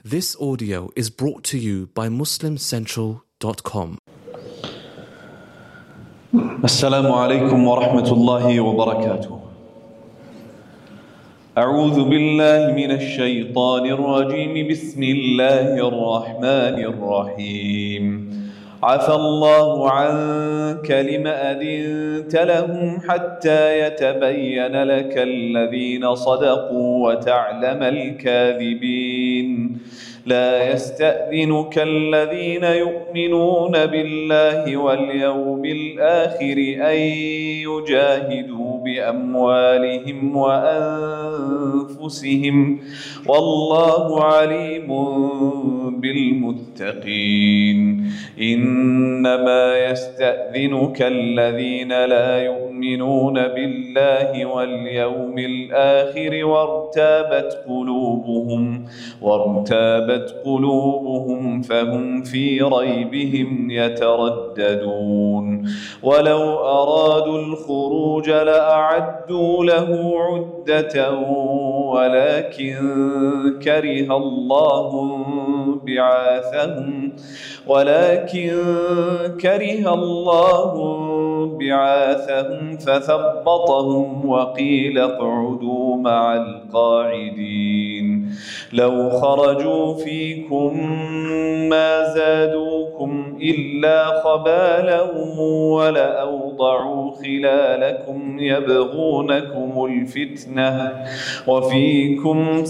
This audio is brought to you by MuslimCentral.com. Assalamu alaikum wa rahmatullahi wa barakatuh. أعوذ بالله من الشيطان الرجيم بسم الله الرحمن الرحيم عفى الله عنك لم أذنت لهم حتى يتبين لك الذين صدقوا وتعلم الكاذبين لا يستأذنك الذين يؤمنون بالله واليوم الآخر أن يجاهدوا بأموالهم وأنفسهم والله عليم بالمتقين إنما يستأذنك الذين لا يؤمنون بالله واليوم الآخر وارتابت قلوبهم فهم في ريبهم يترددون ولو أرادوا الخروج لأعدوا له عدة ولكن كره الله بعاثهم فثبطهم وقيل اقعدوا مع القاعدين لو خرجوا فيكم ما زادوكم إلا خبالا ولأوضعوا خلالكم يبغونكم الفتنة وفيكم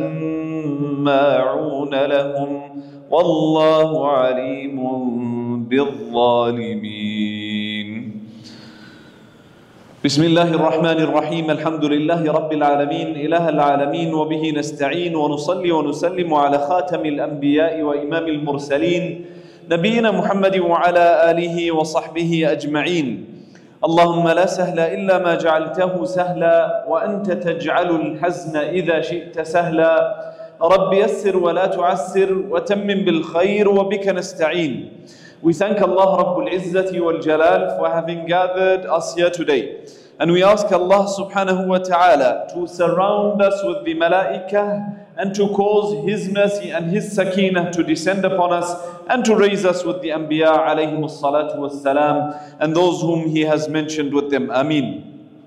سماعون لهم والله عليم بالظالمين بسم الله الرحمن الرحيم الحمد لله رب العالمين إله العالمين وبه نستعين ونصلي ونسلم على خاتم الأنبياء وإمام المرسلين نبينا محمد وعلى آله وصحبه أجمعين اللهم لا سهل إلا ما جعلته سهلا وأنت تجعل الحزن إذا شئت سهلا رب يسر ولا تعسر وتمم بالخير وبك نستعين. We thank Allah Rabbul Izzati wal Jalal for having gathered us here today. And we ask Allah subhanahu wa ta'ala to surround us with the malaikah and to cause His mercy and His sakinah to descend upon us and to raise us with the anbiya alayhimus salatu was salam and those whom He has mentioned with them. Ameen.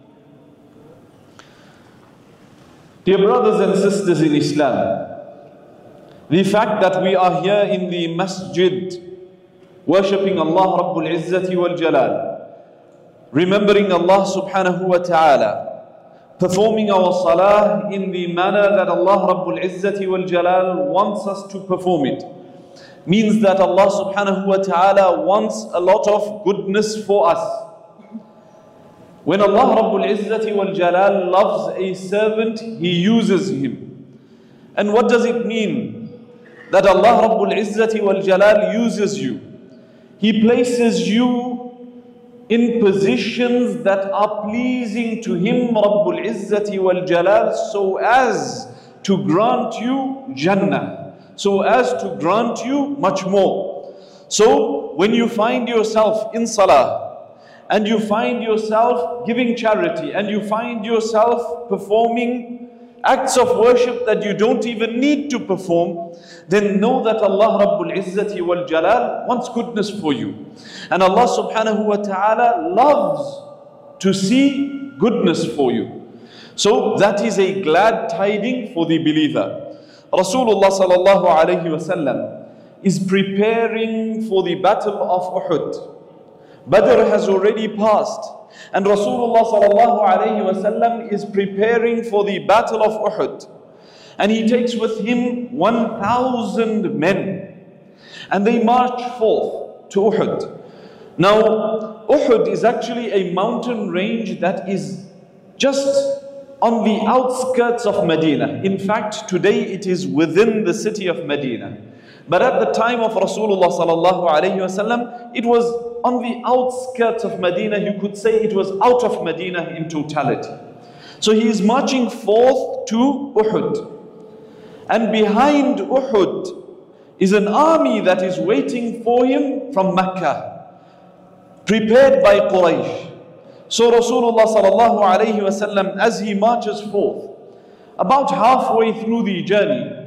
Dear brothers and sisters in Islam, the fact that we are here in the masjid worshipping Allah Rabbul Izzati wal Jalal, remembering Allah subhanahu wa ta'ala, performing our salah in the manner that Allah Rabbul Izzati wal Jalal wants us to perform it, means that Allah subhanahu wa ta'ala wants a lot of goodness for us. When Allah Rabbul Izzati wal Jalal loves a servant, He uses him. And what does it mean that Allah Rabbul Izzati wal Jalal uses you? He places you in positions that are pleasing to Him Rabbul Izzati wal Jalal so as to grant you Jannah, so as to grant you much more. So when you find yourself in salah, and you find yourself giving charity, and you find yourself performing acts of worship that you don't even need to perform, then know that Allah Rabbul Izzati wal Jalal wants goodness for you. And Allah subhanahu wa ta'ala loves to see goodness for you. So that is a glad tiding for the believer. Rasulullah sallallahu alayhi wa sallam is preparing for the battle of Uhud. Badr has already passed, and Rasulullah sallallahu alayhi wa sallam is preparing for the battle of Uhud. And he takes with him 1,000 men, and they march forth to Uhud. Now, Uhud is actually a mountain range that is just on the outskirts of Medina. In fact, today it is within the city of Medina. But at the time of Rasulullah sallallahu alayhi wa sallam, it was on the outskirts of Medina. You could say it was out of Medina in totality. So he is marching forth to Uhud. And behind Uhud is an army that is waiting for him from Mecca, prepared by Quraysh. So Rasulullah sallallahu alayhi wa sallam, as he marches forth, about halfway through the journey,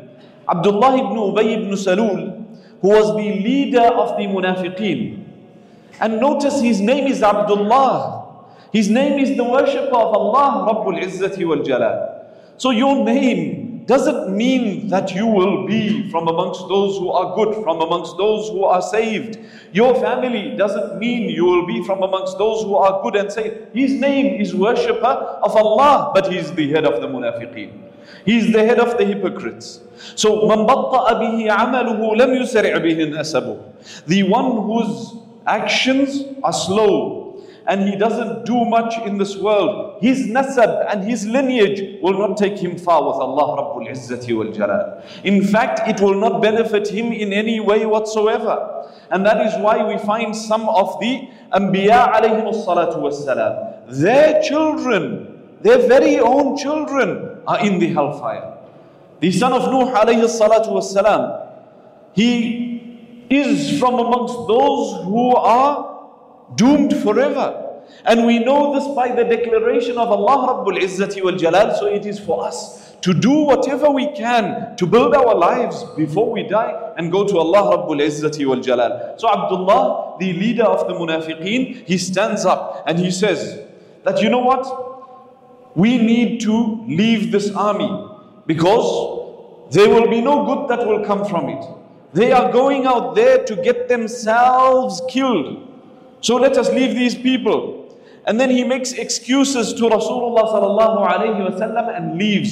Abdullah ibn Ubay ibn Salul, who was the leader of the Munafiqeen. And notice his name is Abdullah. His name is the worshipper of Allah Rabbul Izzati wal Jalal. So your name doesn't mean that you will be from amongst those who are good, from amongst those who are saved. Your family doesn't mean you will be from amongst those who are good and saved. His name is worshipper of Allah, but he's the head of the Munafiqeen. He's the head of the hypocrites. So, مَنْ بَطَّأَ بِهِ عَمَلُهُ لَمْ يُسَرِعْ بِهِ نَسَبُهُ. The one whose actions are slow and he doesn't do much in this world, his nasab and his lineage will not take him far with Allah Rabbul Izzati wal Jalal. In fact, it will not benefit him in any way whatsoever. And that is why we find some of the Anbiya alayhimus salatu wassalam, their children, their very own children are in the hellfire. The son of Nuh alayhi salatu wassalam, he is from amongst those who are doomed forever. And we know this by the declaration of Allah Rabbul Izzati wal Jalal. So it is for us to do whatever we can to build our lives before we die and go to Allah Rabbul Izzati wal Jalal. So Abdullah, the leader of the Munafiqeen, he stands up and he says that, you know what? We need to leave this army because there will be no good that will come from it. They are going out there to get themselves killed. So let us leave these people. And then he makes excuses to Rasulullah sallallahu alayhi wasallam and leaves.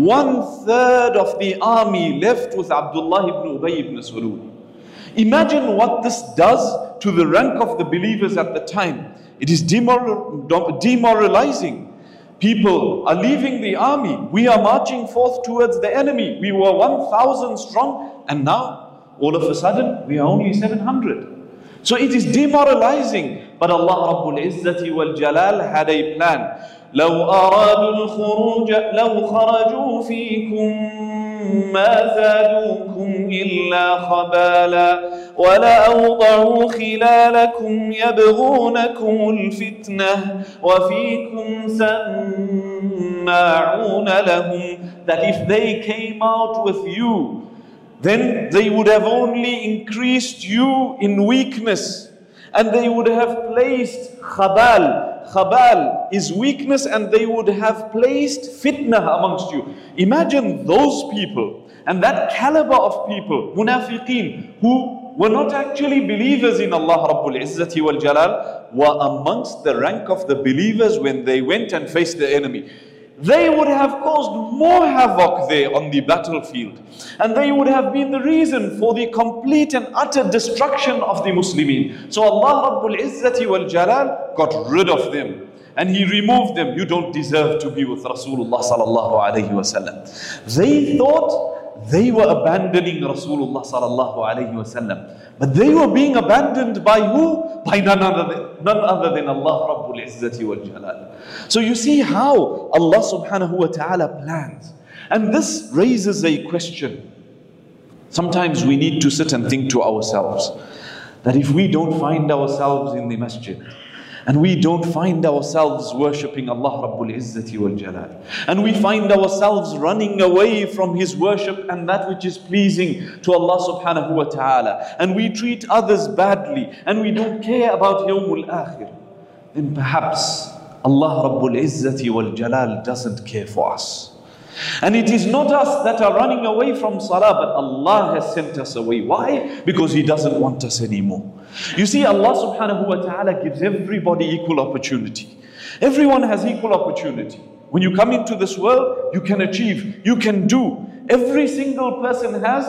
1/3 of the army left with Abdullah ibn Ubay ibn Salul. Imagine what this does to the rank of the believers at the time. It is demoralizing. People are leaving the army. We are marching forth towards the enemy. We were 1,000 strong, and now all of a sudden we are only 700. So it is demoralizing. But Allah Rabbul Izzati wal Jalal had a plan. لو أرادوا الخروج لو خرجوا فيكم ما زادوكم إلا خبالا ولأوضعوا خلالكم يبغونكم الفتنة وفيكم سماعون لهم. That if they came out with you, then they would have only increased you in weakness, and they would have placed khabal. Khabal is weakness, and they would have placed fitnah amongst you. Imagine those people and that caliber of people, munafiqeen, who were not actually believers in Allah Rabbul Izzati wal Jalal, were amongst the rank of the believers when they went and faced the enemy. They would have caused more havoc there on the battlefield. And they would have been the reason for the complete and utter destruction of the Muslimin. So Allah Rabbul Izzati wal Jalal got rid of them. And He removed them. You don't deserve to be with Rasulullah sallallahu alayhi wasallam. They thought they were abandoning Rasulullah sallallahu alayhi wasallam. But they were being abandoned by who? By none other than Allah Rabbul Izzati wal Jalal. So you see how Allah subhanahu wa ta'ala plans. And this raises a question. Sometimes we need to sit and think to ourselves that if we don't find ourselves in the masjid, and we don't find ourselves worshipping Allah Rabbul Izzati wal Jalal, and we find ourselves running away from His worship and that which is pleasing to Allah subhanahu wa ta'ala, and we treat others badly, and we don't care about Yawmul Akhir, then perhaps Allah Rabbul Izzati wal Jalal doesn't care for us. And it is not us that are running away from Salah, but Allah has sent us away. Why? Because He doesn't want us anymore. You see, Allah subhanahu wa ta'ala gives everybody equal opportunity. Everyone has equal opportunity. When you come into this world, you can achieve, you can do. Every single person has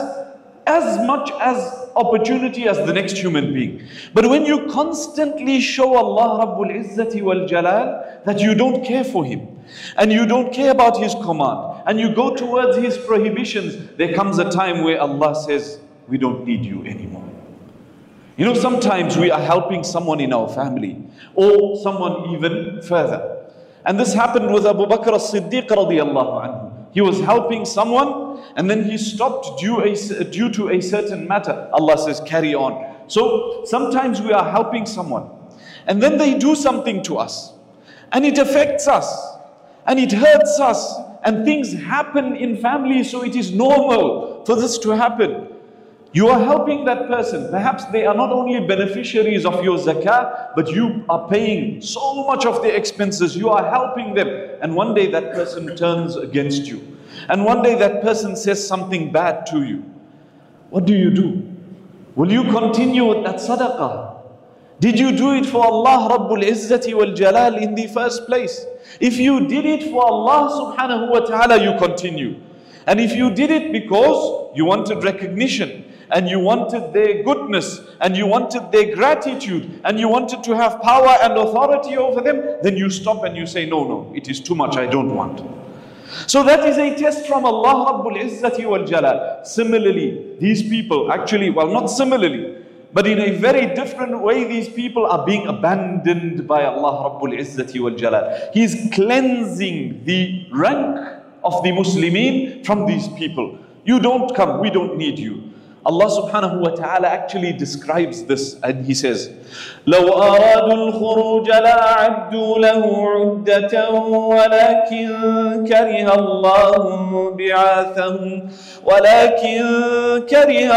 as much as opportunity as the next human being. But when you constantly show Allah Rabbul Izzati wal Jalal that you don't care for Him, and you don't care about His command, and you go towards His prohibitions, there comes a time where Allah says, we don't need you anymore. You know, sometimes we are helping someone in our family, or someone even further. And this happened with Abu Bakr as-Siddiq radiyallahu anhu. He was helping someone, and then he stopped due to a certain matter. Allah says, carry on. So sometimes we are helping someone, and then they do something to us, and it affects us, and it hurts us, and things happen in family, so it is normal for this to happen. You are helping that person. Perhaps they are not only beneficiaries of your zakah, but you are paying so much of their expenses. You are helping them. And one day that person turns against you. And one day that person says something bad to you. What do? Will you continue with that sadaqah? Did you do it for Allah Rabbul Izzati wal Jalal in the first place? If you did it for Allah subhanahu wa ta'ala, you continue. And if you did it because you wanted recognition, and you wanted their goodness, and you wanted their gratitude, and you wanted to have power and authority over them, then you stop and you say, no, it is too much, I don't want. So that is a test from Allah Rabbul Izzati wal Jalal. Similarly, these people, actually, well, not similarly, but in a very different way, these people are being abandoned by Allah Rabbul Izzati wal Jalal. He is cleansing the rank of the Muslimin from these people. You don't come, we don't need you. Allah subhanahu wa ta'ala actually describes this, and He says, لَوْ أَرَادُوا الْخُرُوجَ لَأَعَدُّوا لَهُ عُدَّةً وَلَكِنْ كَرِهَ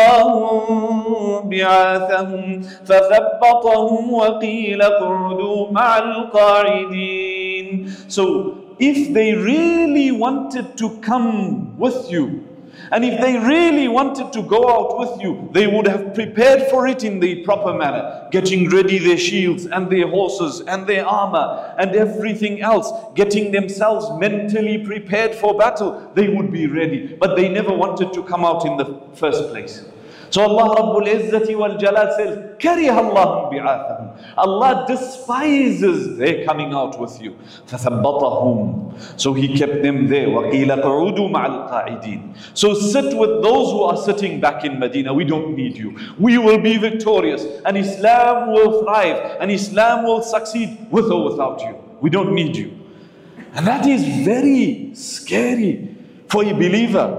اللَّهُ بِعَاثَهُمْ فَثَبَّطَهُمْ وَقِيلَ اقْعُدُوا مَعَ الْقَاعِدِينَ. So, if they really wanted to come with you, and if they really wanted to go out with you, they would have prepared for it in the proper manner, getting ready their shields and their horses and their armor and everything else, getting themselves mentally prepared for battle. They would be ready, but they never wanted to come out in the first place. So Allah Rabbul Izzati wal Jalal says, كَرِهَ اللَّهُ بِعَاثَهُمْ. Allah despises their coming out with you. فَثَبَّطَهُمْ. So He kept them there. وَقِيلَ قَعُودُوا مَعَ الْقَاعِدِينَ. So sit with those who are sitting back in Medina. We don't need you. We will be victorious. And Islam will thrive. And Islam will succeed with or without you. We don't need you. And that is very scary for a believer.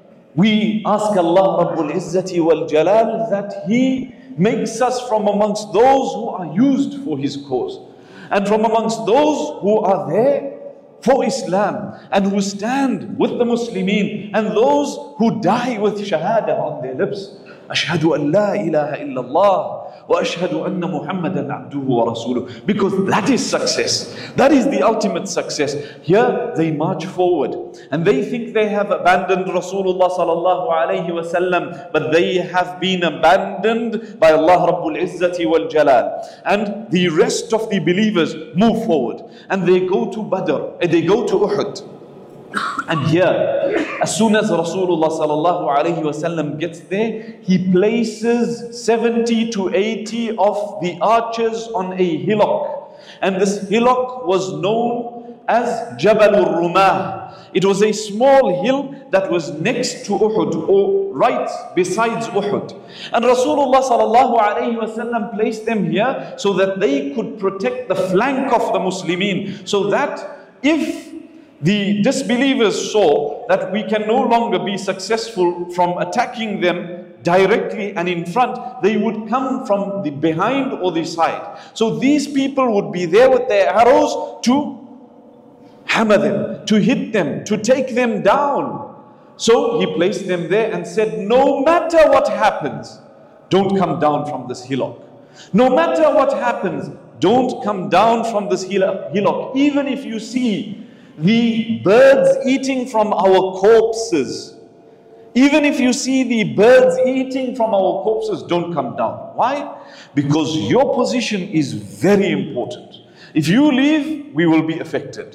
We ask Allah Rabbul Izzati wal Jalal that He makes us from amongst those who are used for His cause, and from amongst those who are there for Islam, and who stand with the Muslimin, and those who die with Shahada on their lips. Ashhadu an la ilaha illallah wa ashhadu anna Muhammadan abduhu wa rasuluh. Because that is success. That is the ultimate success. Here they march forward and they think they have abandoned Rasulullah sallallahu alayhi wasallam, but they have been abandoned by Allah Rabbul Izzati wal Jalal. And the rest of the believers move forward and they go to Badr, they go to Uhud. And here, as soon as Rasulullah sallallahu alayhi wasallam gets there, he places 70 to 80 of the archers on a hillock. And this hillock was known as Jabal al-Rumah. It was a small hill that was next to Uhud, or right besides Uhud. And Rasulullah sallallahu alayhi wasallam placed them here so that they could protect the flank of the Muslimin, so that if the disbelievers saw that we can no longer be successful from attacking them directly and in front, they would come from the behind or the side. So these people would be there with their arrows to hammer them, to hit them, to take them down. So he placed them there and said, no matter what happens, don't come down from this hillock. No matter what happens, don't come down from this hillock. Even if you see the birds eating from our corpses, even if you see the birds eating from our corpses, don't come down. Why? Because your position is very important. If you leave, we will be affected.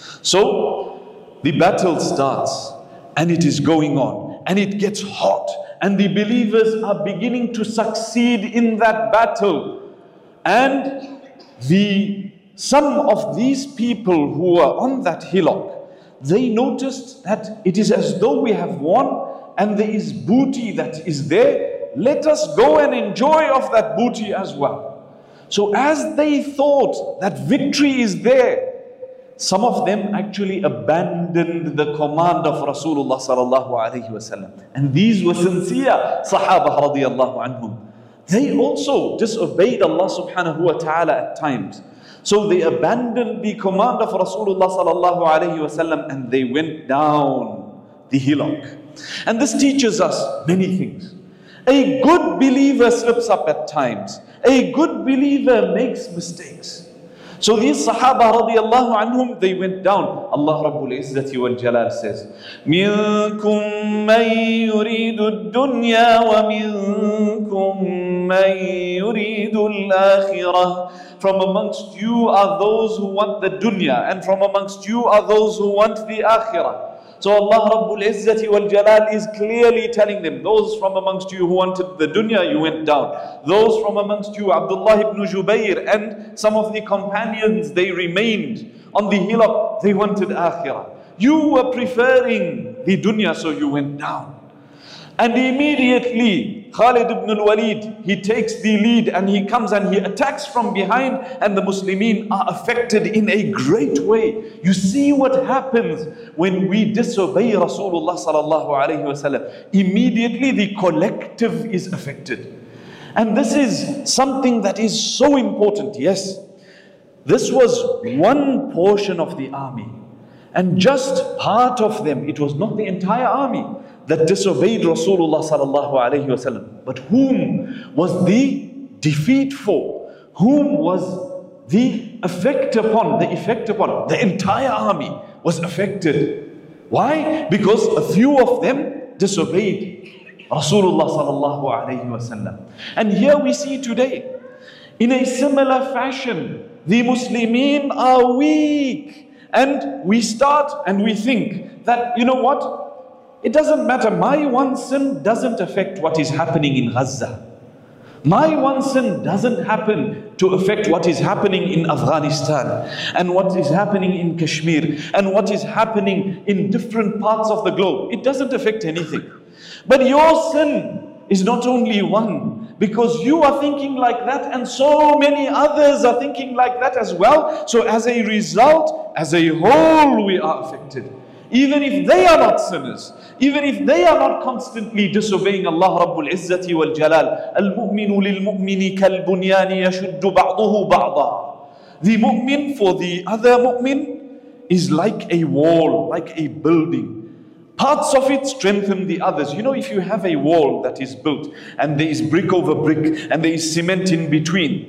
So the battle starts and it is going on and it gets hot and the believers are beginning to succeed in that battle. And some of these people who are on that hillock, they noticed that it is as though we have won and there is booty that is there. Let us go and enjoy of that booty as well. So as they thought that victory is there, some of them actually abandoned the command of Rasulullah sallallahu alaihi wasallam. And these were sincere Sahaba radiyallahu anhum. They also disobeyed Allah subhanahu wa ta'ala at times. So they abandoned the command of Rasulullah sallallahu alaihi wasallam and they went down the hillock. And this teaches us many things. A good believer slips up at times. A good believer makes mistakes. So these Sahaba radiallahu anhum, they went down. Allah Rabbul Izzati wal Jalal says, مِنْكُمْ مَنْ يُرِيدُ الدُّنْيَا وَمِنْكُمْ مَنْ يُرِيدُ الْآخِرَةِ. From amongst you are those who want the dunya, and from amongst you are those who want the akhirah. So Allah Rabbul Izzati wal Jalal is clearly telling them, those from amongst you who wanted the dunya, you went down. Those from amongst you, Abdullah ibn Jubayr and some of the companions, they remained on the hillock, they wanted akhirah. You were preferring the dunya, so you went down. And immediately Khalid ibn al-Walid, he takes the lead and he comes and he attacks from behind, and the Muslimin are affected in a great way. You see what happens when we disobey Rasulullah sallallahu alayhi wasallam. Immediately the collective is affected. And this is something that is so important. Yes, this was one portion of the army, and just part of them. It was not the entire army that disobeyed Rasulullah sallallahu alayhi wasallam. But whom was the defeat for? Whom was the effect upon? The entire army was affected. Why? Because a few of them disobeyed Rasulullah sallallahu alayhi wasallam. And here we see today, in a similar fashion, the Muslimin are weak. And we start and we think that, you know what? It doesn't matter. My one sin doesn't affect what is happening in Gaza. My one sin doesn't happen to affect what is happening in Afghanistan, and what is happening in Kashmir, and what is happening in different parts of the globe. It doesn't affect anything. But your sin is not only one, because you are thinking like that, and so many others are thinking like that as well. So as a result, as a whole, we are affected. Even if they are not sinners, even if they are not constantly disobeying Allah Rabbul Izzati wal Jalal. Al-mu'minu lil-mu'mini kal-bunyani yashuddu ba'duhu ba'da. The mu'min for the other mu'min is like a wall, like a building. Parts of it strengthen the others. You know, if you have a wall that is built and there is brick over brick and there is cement in between,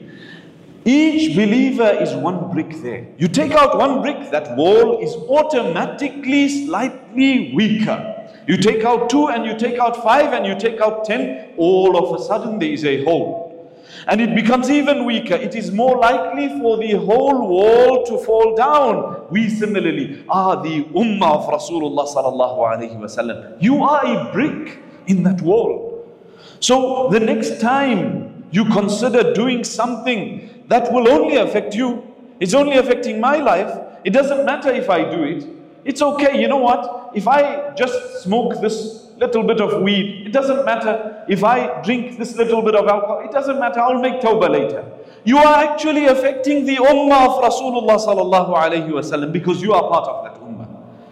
each believer is one brick there. You take out one brick, that wall is automatically slightly weaker. You take out 2 and you take out 5 and you take out 10, all of a sudden there is a hole. And it becomes even weaker. It is more likely for the whole wall to fall down. We similarly are the ummah of Rasulullah sallallahu alayhi wasallam. You are a brick in that wall. So the next time you consider doing something that will only affect you, it's only affecting my life, it doesn't matter if I do it. It's okay, you know what? If I just smoke this little bit of weed, it doesn't matter. If I drink this little bit of alcohol, it doesn't matter. I'll make tawbah later. You are actually affecting the ummah of Rasulullah sallallahu alayhi wasallam, because you are part of that ummah.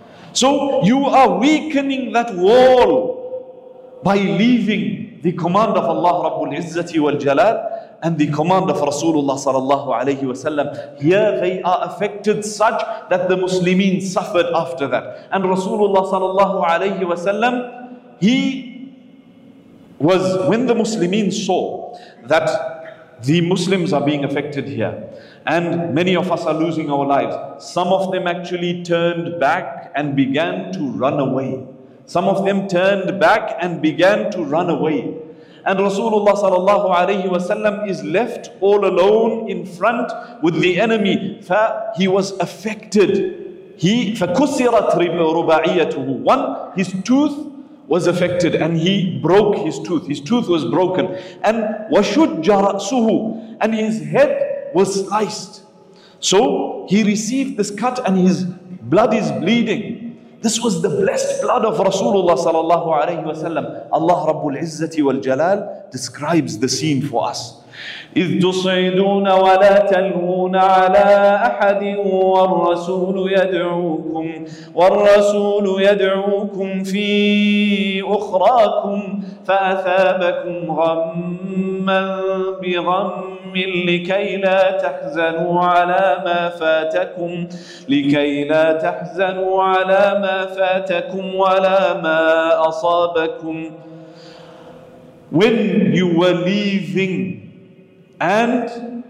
So you are weakening that wall by leaving the command of Allah Rabbul Izzati wal Jalal and the command of Rasulullah sallallahu alayhi wasallam. Here they are affected such that the Muslimin suffered after that. And Rasulullah sallallahu alayhi wasallam, when the Muslimin saw that the Muslims are being affected here, and many of us are losing our lives, some of them actually turned back and began to run away. Some of them turned back and began to run away. And Rasulullah sallallahu alayhi wasallam is left all alone in front with the enemy. He was affected. فَكُسِرَتْ رُبَاعِيَّتُهُ. One, his tooth was affected and he broke his tooth. His tooth was broken. And وَشُجَّ رَأْسُهُ. And his head was sliced. So he received this cut and his blood is bleeding. This was the blessed blood of Rasulullah sallallahu alayhi wasallam. Allah Rabbul Izzati wal Jalal describes the scene for us. إذ تصعدون ولا تلوون على أحد والرسول يدعوكم في أخراكم فأثابكم غما بغم لكي لا تحزنوا على ما فاتكم ولا ما أصابكم. When you were leaving, and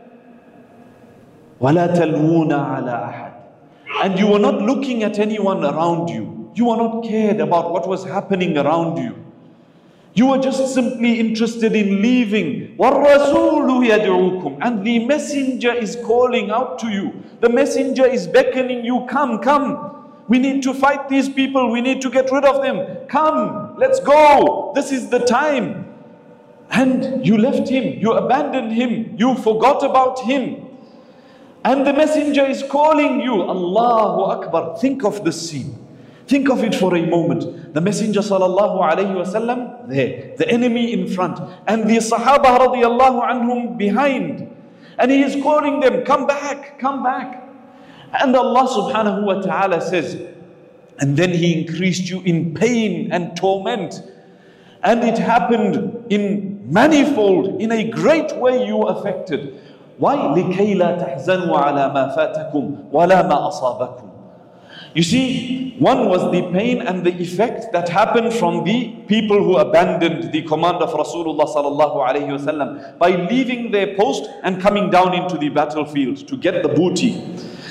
وَلَا تَلْوُونَ عَلَىٰ أَحَدٍ, and you were not looking at anyone around you. You were not cared about what was happening around you. You were just simply interested in leaving. وَالرَّسُولُ يَدْعُوكُمْ, and the messenger is calling out to you. The messenger is beckoning you, come, come. We need to fight these people. We need to get rid of them. Come, let's go. This is the time. And you left him, you abandoned him, you forgot about him. And the messenger is calling you. Allahu Akbar. Think of this scene. Think of it for a moment. The messenger sallallahu alayhi wasallam there, the enemy in front, and the Sahaba radiyallahu anhum behind. And he is calling them, come back, come back. And Allah subhanahu wa ta'ala says, and then he increased you in pain and torment. And it happened in manifold, in a great way you were affected. Why? لِكَيْ لَا تَحْزَنُوا عَلَى مَا فَاتَكُمْ وَلَا مَا أَصَابَكُمْ. You see, one was the pain and the effect that happened from the people who abandoned the command of Rasulullah sallallahu alayhi wasallam by leaving their post and coming down into the battlefield to get the booty.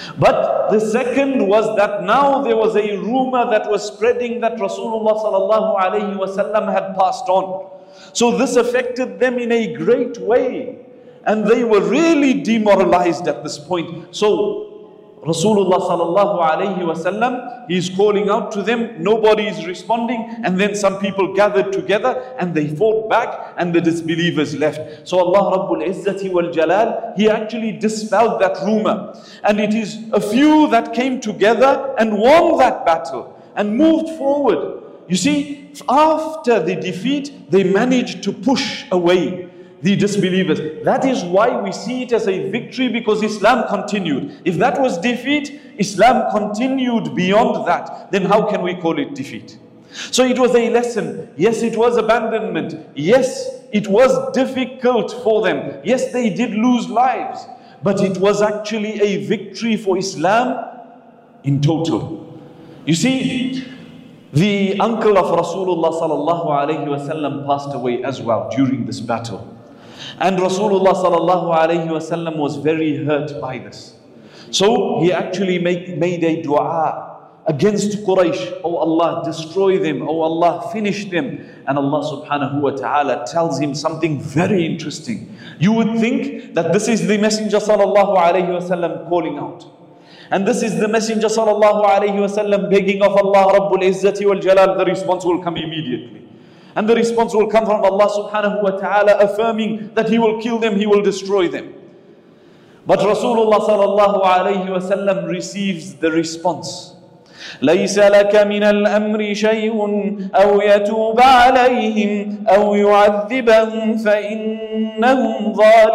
But the second was that now there was a rumor that was spreading that Rasulullah sallallahu alayhi wasallam had passed on. So this affected them in a great way. And they were really demoralized at this point. So Rasulullah sallallahu alayhi wasallam, he is calling out to them, nobody is responding, and then some people gathered together and they fought back and the disbelievers left. So Allah Rabbul Izzati wal Jalal, he actually dispelled that rumor. And it is a few that came together and won that battle and moved forward. You see, after the defeat, they managed to push away the disbelievers. That is why we see it as a victory, because Islam continued. If that was defeat, Islam continued beyond that, then how can we call it defeat? So it was a lesson. Yes, it was abandonment. Yes, it was difficult for them. Yes, they did lose lives. But it was actually a victory for Islam in total. You see, the uncle of Rasulullah sallallahu alayhi wasallam passed away as well during this battle. And Rasulullah sallallahu alayhi wasallam was very hurt by this. So he actually made a dua against Quraysh. Oh Allah, destroy them. Oh Allah, finish them. And Allah subhanahu wa ta'ala tells him something very interesting. You would think that this is the Messenger sallallahu alayhi wasallam calling out. And this is the Messenger sallallahu alayhi wasallam begging of Allah Rabbul Izzati wal Jalal. The response will come immediately. And the response will come from Allah subhanahu wa ta'ala affirming that He will kill them, He will destroy them. But Rasulullah sallallahu alayhi wa sallam receives the response. لَيْسَ لَكَ مِنَ الْأَمْرِ شَيْءٌ أَوْ يَتُوبَ عَلَيْهِمْ أَوْ يُعَذِّبَهُمْ فَإِنَّهُمْ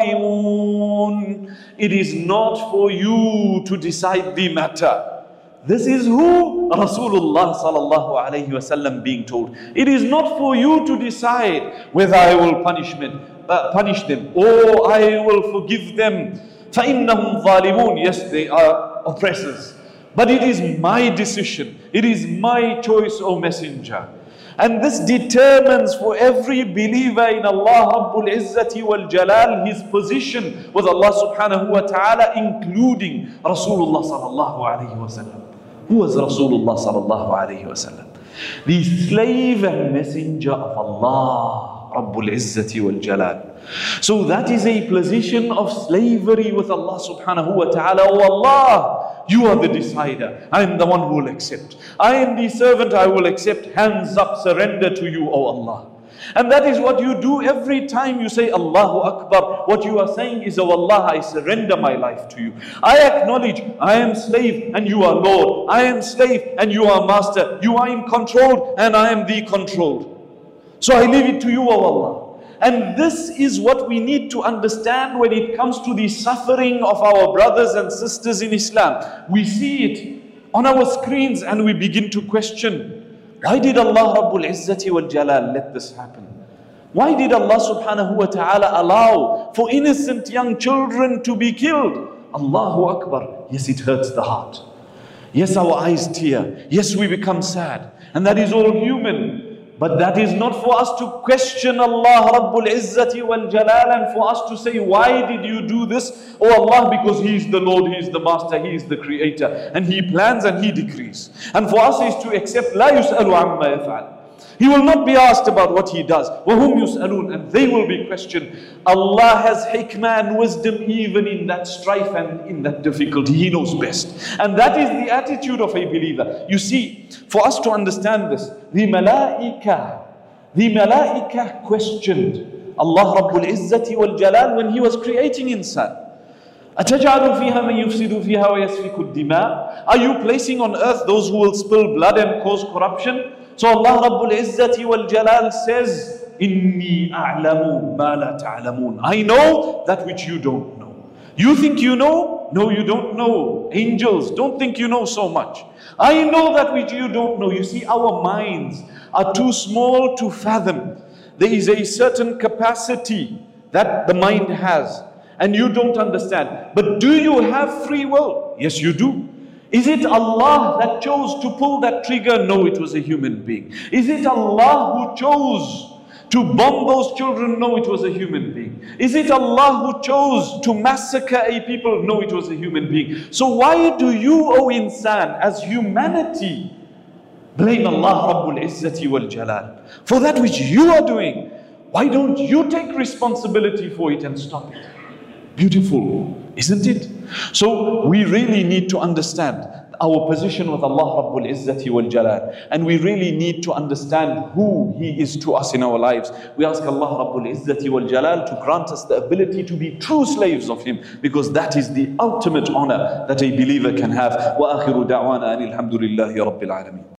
ظَالِمُونَ. It is not for you to decide the matter. This is who? Rasulullah sallallahu alayhi wasallam being told. It is not for you to decide whether I will punish them or I will forgive them. فَإِنَّهُمْ ظَالِمُونَ. Yes, they are oppressors. But it is my decision. It is my choice, O Messenger. And this determines for every believer in Allah Rabbul Izzati wal Jalal his position with Allah subhanahu wa ta'ala, including Rasulullah sallallahu alayhi wa sallam. Who was Rasulullah sallallahu alayhi wa sallam? The slave and messenger of Allah Rabbul Izzati wal Jalal. So that is a position of slavery with Allah subhanahu wa ta'ala. Oh Allah, you are the decider. I am the one who will accept. I am the servant, I will accept. Hands up, surrender to you, O Allah. And that is what you do every time you say Allahu Akbar. What you are saying is, oh Allah, I surrender my life to you. I acknowledge I am slave and you are Lord. I am slave and you are master. You are in control and I am the controlled. So I leave it to you, O Allah. And this is what we need to understand when it comes to the suffering of our brothers and sisters in Islam. We see it on our screens and we begin to question, why did Allah Rabbul Izzati wal Jalal let this happen? Why did Allah subhanahu wa ta'ala allow for innocent young children to be killed? Allahu Akbar. Yes, it hurts the heart. Yes, our eyes tear. Yes, we become sad. And that is all human. But that is not for us to question Allah Rabbul Izzati wal Jalal and for us to say, why did you do this? Oh Allah, because He is the Lord, He is the Master, He is the Creator. And He plans and He decrees. And for us is to accept, لا يسأل عما يفعل. He will not be asked about what he does. وَهُمْ يُسْأَلُونَ. And they will be questioned. Allah has hikmah and wisdom even in that strife and in that difficulty. He knows best. And that is the attitude of a believer. You see, for us to understand this, the malaika questioned Allah Rabbul Izzati wal Jalal when He was creating insan. أَتَجْعَلُ فِيهَا مَنْ يُفْسِدُ فِيهَا وَيَسْفِكُ الدِّمَاءِ. Are you placing on earth those who will spill blood and cause corruption? So Allah Rabbul Izzati wal Jalal says, إِنِّي أَعْلَمُ مَا لَا تَعْلَمُونَ. I know that which you don't know. You think you know? No, you don't know. Angels, don't think you know so much. I know that which you don't know. You see, our minds are too small to fathom. There is a certain capacity that the mind has, and you don't understand. But do you have free will? Yes, you do. Is it Allah that chose to pull that trigger? No, it was a human being. Is it Allah who chose to bomb those children? No, it was a human being. Is it Allah who chose to massacre a people? No, it was a human being. So why do you, O insan, as humanity, blame Allah Rabbul Izzati wal Jalal for that which you are doing? Why don't you take responsibility for it and stop it? Beautiful, isn't it? So we really need to understand our position with Allah Rabbul Izzati wal Jalal, and we really need to understand who He is to us in our lives. We ask Allah Rabbul Izzati wal Jalal to grant us the ability to be true slaves of Him, because that is the ultimate honor that a believer can have. Wa akhiru da'wana anil hamdulillahi rabbil alameen.